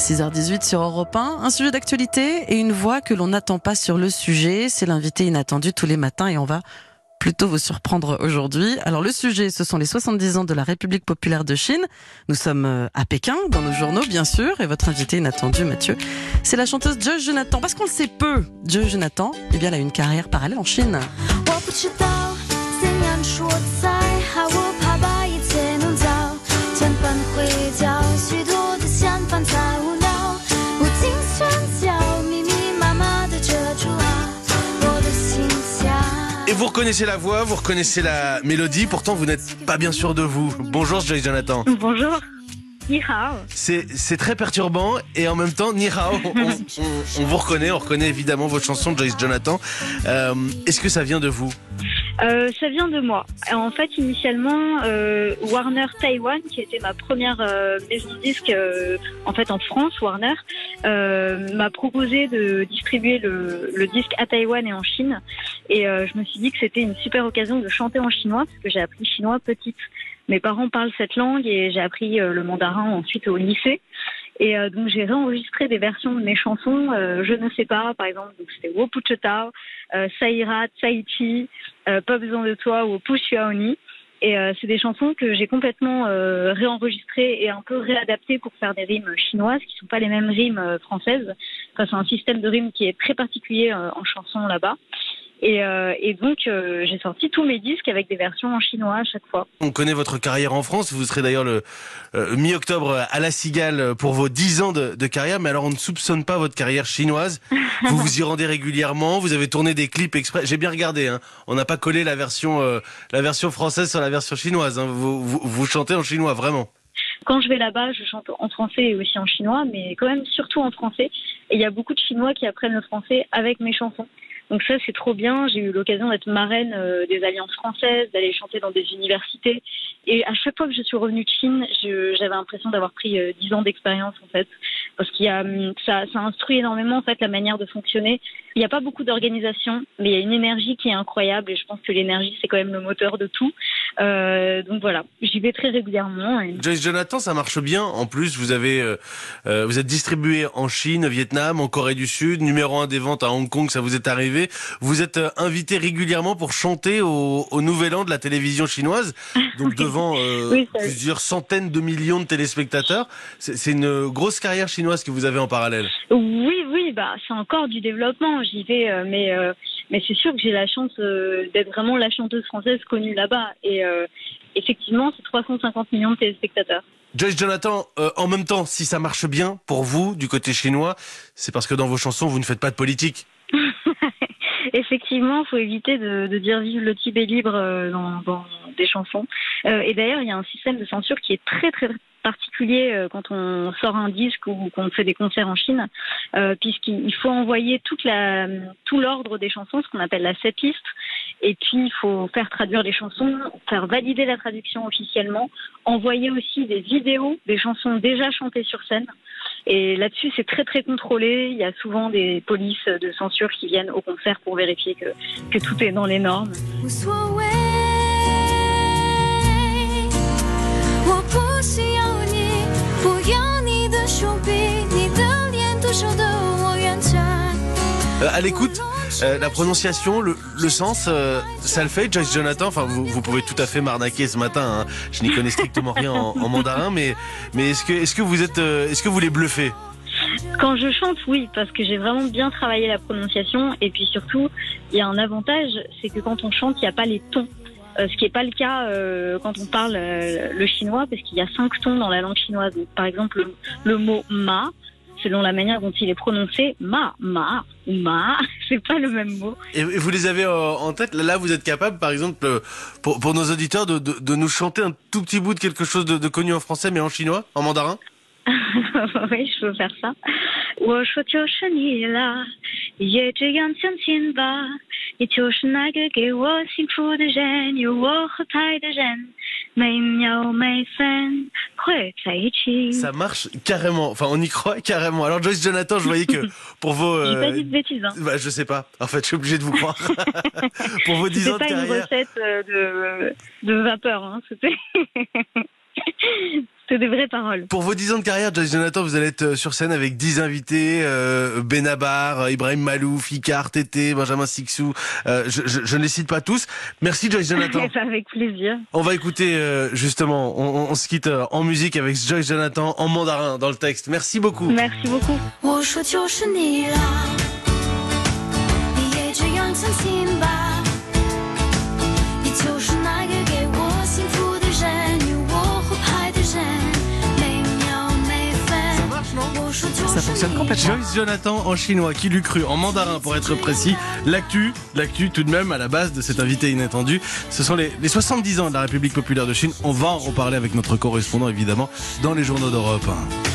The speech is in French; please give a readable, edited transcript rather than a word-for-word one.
6h18 sur Europe 1. Un sujet d'actualité et une voix que l'on n'attend pas sur le sujet. C'est l'invité inattendu tous les matins et on va plutôt vous surprendre aujourd'hui. Alors le sujet, ce sont les 70 ans de la République populaire de Chine. Nous sommes à Pékin, dans nos journaux bien sûr, et votre invité inattendu, Mathieu, c'est la chanteuse Joyce Jonathan. Parce qu'on le sait peu, Joyce Jonathan, eh bien, elle a une carrière parallèle en Chine. Et vous reconnaissez la voix, vous reconnaissez la mélodie, pourtant vous n'êtes pas bien sûr de vous. Bonjour Joyce Jonathan. Bonjour. Ni hao. C'est très perturbant et en même temps, ni hao, on vous reconnaît, on reconnaît évidemment votre chanson Joyce Jonathan. Est-ce que ça vient de vous ? Ça vient de moi. En fait, initialement, Warner Taïwan, qui était ma première maison de disque en fait en France, Warner, m'a proposé de distribuer le disque à Taïwan et en Chine. Et je me suis dit que c'était une super occasion de chanter en chinois, parce que j'ai appris le chinois petite. Mes parents parlent cette langue et j'ai appris le mandarin ensuite au lycée. Et donc j'ai réenregistré des versions de mes chansons, Je ne sais pas, par exemple, donc c'était Wo Pu Che Tao, Ça ira, Tsai Pas besoin de toi ou Pu Xua Oni. Et c'est des chansons que j'ai complètement réenregistrées et un peu réadaptées pour faire des rimes chinoises qui sont pas les mêmes rimes françaises. Enfin, c'est un système de rimes qui est très particulier en chanson là-bas. Et donc, j'ai sorti tous mes disques avec des versions en chinois à chaque fois. On connaît votre carrière en France. Vous serez d'ailleurs le mi-octobre à La Cigale pour vos 10 ans de carrière. Mais alors, on ne soupçonne pas votre carrière chinoise. Vous vous y rendez régulièrement. Vous avez tourné des clips exprès. J'ai bien regardé. Hein. On n'a pas collé la version française sur la version chinoise. Hein. Vous chantez en chinois, vraiment. Quand je vais là-bas, je chante en français et aussi en chinois, mais quand même surtout en français. Et il y a beaucoup de Chinois qui apprennent le français avec mes chansons. Donc ça, c'est trop bien. J'ai eu l'occasion d'être marraine des Alliances françaises, d'aller chanter dans des universités. Et à chaque fois que je suis revenue de Chine, j'avais l'impression d'avoir pris 10 ans d'expérience, en fait. Parce qu'il y a, ça instruit énormément, en fait, la manière de fonctionner. Il n'y a pas beaucoup d'organisation, mais il y a une énergie qui est incroyable. Et je pense que l'énergie, c'est quand même le moteur de tout. Donc voilà, j'y vais très régulièrement. Et... Joyce Jonathan, ça marche bien. En plus, vous êtes distribué en Chine, Vietnam, en Corée du Sud, numéro 1 des ventes à Hong Kong, ça vous est arrivé. Vous êtes invité régulièrement pour chanter au Nouvel An de la télévision chinoise, donc devant plusieurs centaines de millions de téléspectateurs. C'est une grosse carrière chinoise que vous avez en parallèle. Oui, c'est encore du développement. J'y vais, mais c'est sûr que j'ai la chance d'être vraiment la chanteuse française connue là-bas. Et effectivement, c'est 350 millions de téléspectateurs. Joyce Jonathan, en même temps, si ça marche bien pour vous, du côté chinois, c'est parce que dans vos chansons, vous ne faites pas de politique. Effectivement, il faut éviter de dire vive le Tibet libre dans des chansons. Et d'ailleurs, il y a un système de censure qui est très très particulier quand on sort un disque ou qu'on fait des concerts en Chine, puisqu'il faut envoyer tout l'ordre des chansons, ce qu'on appelle la setlist, et puis il faut faire traduire les chansons, faire valider la traduction officiellement, envoyer aussi des vidéos des chansons déjà chantées sur scène. Et là-dessus, c'est très très contrôlé. Il y a souvent des polices de censure qui viennent au concert pour vérifier que tout est dans les normes. À l'écoute, la prononciation, le sens, ça le fait, Joyce Jonathan. Enfin, vous pouvez tout à fait m'arnaquer ce matin. Hein. Je n'y connais strictement rien en mandarin, mais est-ce que vous les bluffez ? Quand je chante, oui, parce que j'ai vraiment bien travaillé la prononciation. Et puis surtout, il y a un avantage, c'est que quand on chante, il n'y a pas les tons. Ce qui n'est pas le cas quand on parle le chinois, parce qu'il y a 5 tons dans la langue chinoise. Donc, par exemple, le mot ma, selon la manière dont il est prononcé, ma, c'est pas le même mot. Et vous les avez en tête ? Là, vous êtes capable, par exemple, pour nos auditeurs, de nous chanter un tout petit bout de quelque chose de connu en français, mais en chinois, en mandarin ? Oui, je peux faire ça. 我说就是你啦，也这样相信吧，你就是那个给我幸福的人，有我合拍的人，每秒每分会在一起。 Ça marche carrément, enfin on y croit carrément. Alors Joyce Jonathan, je voyais que pour vos... J'ai pas dit de bêtises. Hein. Bah, je sais pas, en fait je suis obligé de vous croire. Pour vos 10 ans de carrière... C'est pas une recette de vapeur, hein. C'était... C'est des vraies paroles. Pour vos 10 ans de carrière, Joyce Jonathan, vous allez être sur scène avec 10 invités, Benabar, Ibrahim Malouf, Icar, Tété, Benjamin Sixou, je ne les cite pas tous. Merci Joyce Jonathan. Avec plaisir. On va écouter justement, on se quitte en musique avec Joyce Jonathan en mandarin dans le texte. Merci beaucoup. Merci beaucoup. 我说就是你啦，你也这样相信吧，你就是那个给我幸福的人，与我合拍的人，每秒每分。我说就 Ça 是 fonctionne 你。 complètement. Joyce Jonathan en chinois, qui l'eût cru, en mandarin pour être précis. L'actu tout de même à la base de cet invité inattendu. Ce sont les 70 ans de la République populaire de Chine. On va en reparler avec notre correspondant évidemment dans les journaux d'Europe.